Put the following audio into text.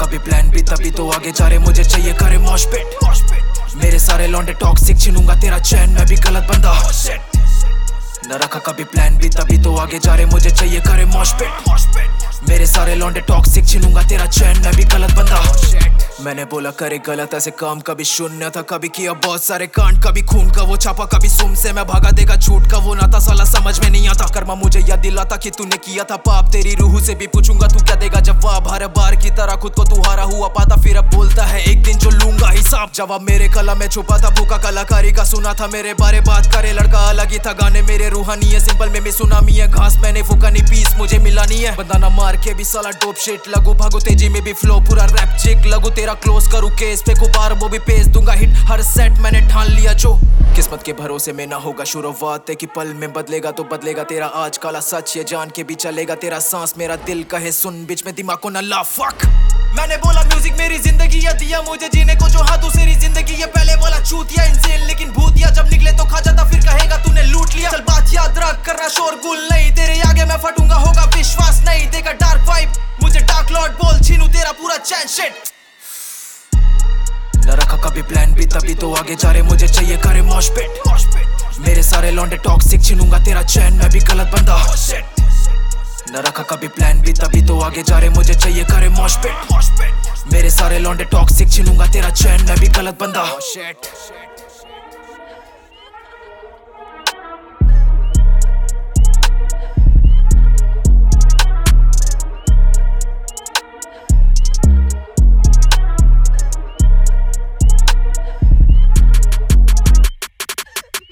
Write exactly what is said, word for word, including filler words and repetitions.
कभी प्लान भी तभी तो आगे जा रहे मुझे चाहिए करे मॉशपिट। मेरे सारे लौंडे टॉक्सिक छीनूंगा तेरा चैन मैं भी गलत बंदा। न रखा कभी प्लान भी तभी तो आगे जा रहे मुझे चाहिए करे मॉशपिट। मेरे सारे लौंडे टॉक्सिक छीनूंगा तेरा चैन मैं भी गलत बंदा। मैंने बोला करे गलत ऐसे काम, कभी शून्य था कभी किया बहुत सारे कांड। कभी खून का वो छापा कभी सुम से मैं भागा देगा झूठ का वो नाता साला समझ में नहीं आता। कर्मा मुझे याद दिलाता कि तूने किया था पाप, तेरी रूह से भी पूछूंगा तू क्या देगा जवाब। हर बार की तरह खुद को तू हारा हुआ पाता फिर अब बोलता है एक दिन जो लूंगा हिसाब। जवाब मेरे कला में छुपा था भूखा कलाकारी का, सुना था मेरे बारे बात करे लड़का अलग ही था। गाने मेरे रूहानी है सिंपल में भी सुनामी है, घास मैंने फूका नहीं पीस मुझे मिला नहीं है। बंदा ना मार के भी साला डोप शिट लगू, भागो तेजी में भी फ्लो पूरा रैप चिक लगू। तेरा क्लोज करूँ केस पे कुबार वो भी पेश दूंगा हिट हर सेट मैंने ठान लिया। जो किस्मत के भरोसे में ना होगा शुरुआत है कि पल में बदलेगा तो बदलेगा तेरा आज काला सच ये जान के भी चलेगा तेरा सांस। मेरा दिल कहे सुन बीच में दिमाग को ना ला फक। मैंने बोला म्यूजिक मेरी जिंदगी है, दिया मुझे जीने को जो हाथ दूसरी जिंदगी ये पहले वाला चूतिया इंसान लेकिन भूतिया जब निकले तो खा जाता फिर कहेगा तूने लूट लिया। चल बात याद रख करना शोरगुल नहीं, तेरे आगे मैं फटूंगा होगा विश्वास नहीं। देगा डार्क वाइब मुझे डार्क लॉर्ड बोल छीनू तेरा पूरा चैन शिट। न रखा कभी प्लान भी तभी तो आगे जा रहे मुझे चाहिए करे मॉशपिट। मेरे सारे लौंडे टॉक्सिक छीनूंगा तेरा चैन मैं भी गलत बंदा। न रखा कभी प्लान भी तभी तो आगे जा रहे मुझे चाहिए करे मॉशपिट। मेरे सारे लौंडे टॉक्सिक छीनूंगा तेरा चैन मैं भी गलत बंदा।